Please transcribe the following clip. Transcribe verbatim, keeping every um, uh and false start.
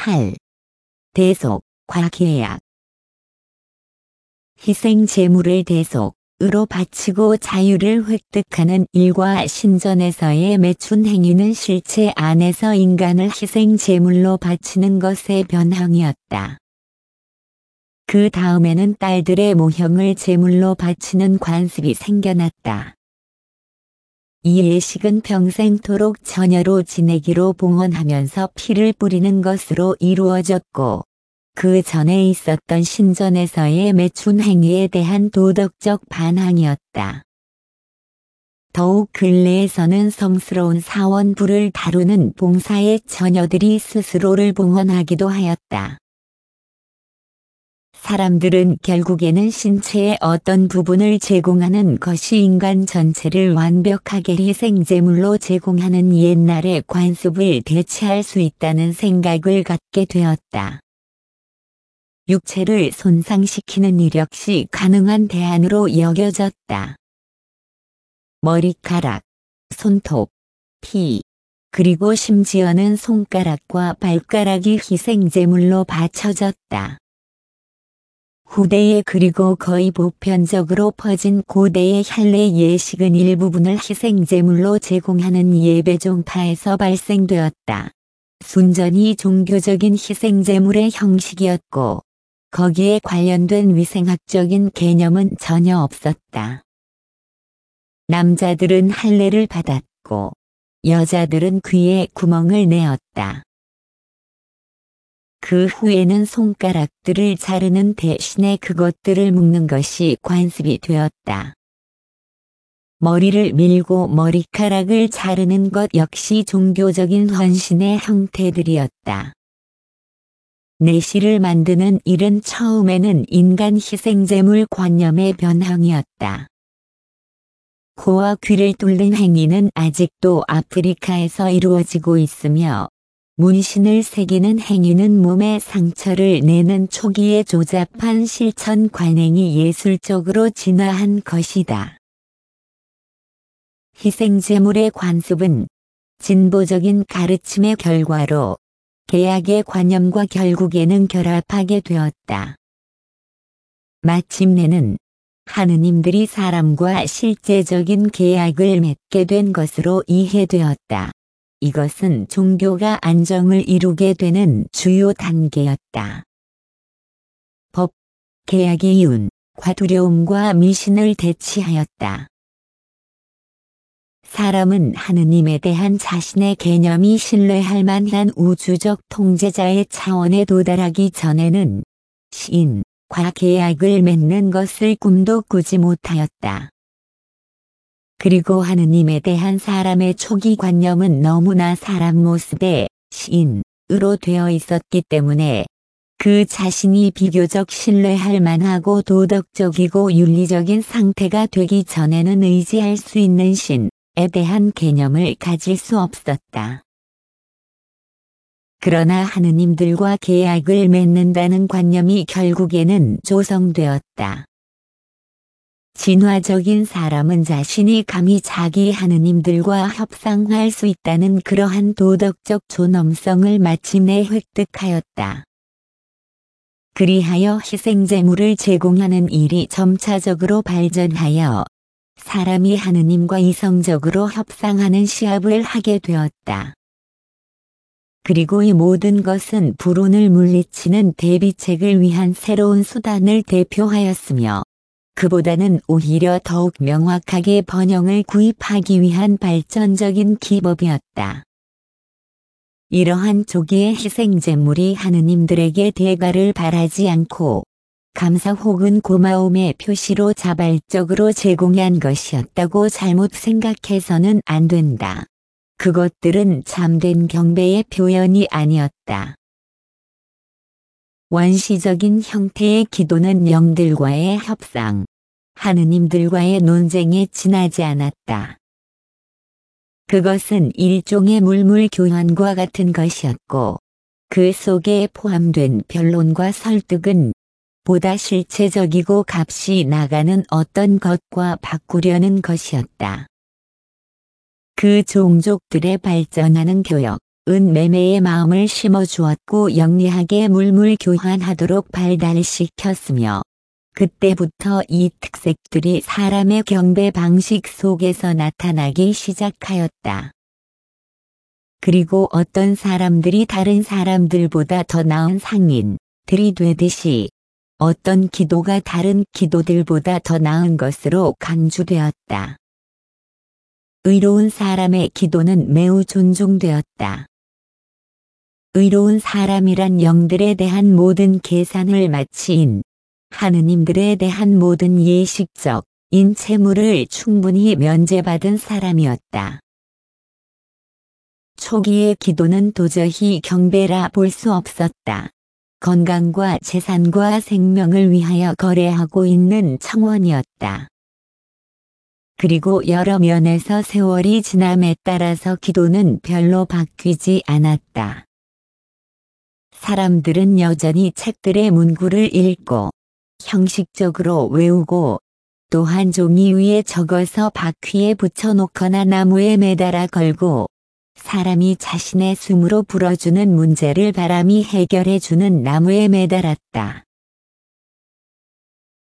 팔. 대속, 과계약. 희생 제물을 대속으로 바치고 자유를 획득하는 일과 신전에서의 매춘 행위는 실체 안에서 인간을 희생 제물로 바치는 것의 변형이었다. 그 다음에는 딸들의 모형을 제물로 바치는 관습이 생겨났다. 이 예식은 평생토록 처녀로 지내기로 봉헌하면서 피를 뿌리는 것으로 이루어졌고, 그 전에 있었던 신전에서의 매춘 행위에 대한 도덕적 반항이었다. 더욱 근래에서는 성스러운 사원부를 다루는 봉사의 처녀들이 스스로를 봉헌하기도 하였다. 사람들은 결국에는 신체의 어떤 부분을 제공하는 것이 인간 전체를 완벽하게 희생제물로 제공하는 옛날의 관습을 대체할 수 있다는 생각을 갖게 되었다. 육체를 손상시키는 일 역시 가능한 대안으로 여겨졌다. 머리카락, 손톱, 피, 그리고 심지어는 손가락과 발가락이 희생제물로 바쳐졌다. 후대에 그리고 거의 보편적으로 퍼진 고대의 할례 예식은 일부분을 희생제물로 제공하는 예배종파에서 발생되었다. 순전히 종교적인 희생제물의 형식이었고, 거기에 관련된 위생학적인 개념은 전혀 없었다. 남자들은 할례를 받았고, 여자들은 귀에 구멍을 내었다. 그 후에는 손가락들을 자르는 대신에 그것들을 묶는 것이 관습이 되었다. 머리를 밀고 머리카락을 자르는 것 역시 종교적인 헌신의 형태들이었다. 내시를 만드는 일은 처음에는 인간 희생제물 관념의 변형이었다. 코와 귀를 뚫는 행위는 아직도 아프리카에서 이루어지고 있으며, 문신을 새기는 행위는 몸에 상처를 내는 초기의 조잡한 실천 관행이 예술적으로 진화한 것이다. 희생제물의 관습은 진보적인 가르침의 결과로 계약의 관념과 결국에는 결합하게 되었다. 마침내는 하느님들이 사람과 실제적인 계약을 맺게 된 것으로 이해되었다. 이것은 종교가 안정을 이루게 되는 주요 단계였다. 법, 계약의 이윤과 두려움과 미신을 대치하였다. 사람은 하느님에 대한 자신의 개념이 신뢰할 만한 우주적 통제자의 차원에 도달하기 전에는 신과 계약을 맺는 것을 꿈도 꾸지 못하였다. 그리고 하느님에 대한 사람의 초기 관념은 너무나 사람 모습의 신으로 되어 있었기 때문에 그 자신이 비교적 신뢰할 만하고 도덕적이고 윤리적인 상태가 되기 전에는 의지할 수 있는 신에 대한 개념을 가질 수 없었다. 그러나 하느님들과 계약을 맺는다는 관념이 결국에는 조성되었다. 진화적인 사람은 자신이 감히 자기 하느님들과 협상할 수 있다는 그러한 도덕적 존엄성을 마침내 획득하였다. 그리하여 희생제물을 제공하는 일이 점차적으로 발전하여 사람이 하느님과 이성적으로 협상하는 시합을 하게 되었다. 그리고 이 모든 것은 불운을 물리치는 대비책을 위한 새로운 수단을 대표하였으며, 그보다는 오히려 더욱 명확하게 번영을 구입하기 위한 발전적인 기법이었다. 이러한 조기의 희생제물이 하느님들에게 대가를 바라지 않고 감사 혹은 고마움의 표시로 자발적으로 제공한 것이었다고 잘못 생각해서는 안 된다. 그것들은 참된 경배의 표현이 아니었다. 원시적인 형태의 기도는 영들과의 협상, 하느님들과의 논쟁에 지나지 않았다. 그것은 일종의 물물 교환과 같은 것이었고, 그 속에 포함된 변론과 설득은 보다 실체적이고 값이 나가는 어떤 것과 바꾸려는 것이었다. 그 종족들의 발전하는 교역, 은 매매의 마음을 심어주었고 영리하게 물물 교환하도록 발달시켰으며 그때부터 이 특색들이 사람의 경배 방식 속에서 나타나기 시작하였다. 그리고 어떤 사람들이 다른 사람들보다 더 나은 상인들이 되듯이 어떤 기도가 다른 기도들보다 더 나은 것으로 간주되었다. 의로운 사람의 기도는 매우 존중되었다. 의로운 사람이란 영들에 대한 모든 계산을 마친 하느님들에 대한 모든 예식적인 채무를 충분히 면제받은 사람이었다. 초기의 기도는 도저히 경배라 볼 수 없었다. 건강과 재산과 생명을 위하여 거래하고 있는 청원이었다. 그리고 여러 면에서 세월이 지남에 따라서 기도는 별로 바뀌지 않았다. 사람들은 여전히 책들의 문구를 읽고 형식적으로 외우고 또한 종이 위에 적어서 바퀴에 붙여놓거나 나무에 매달아 걸고 사람이 자신의 숨으로 불어주는 문제를 바람이 해결해주는 나무에 매달았다.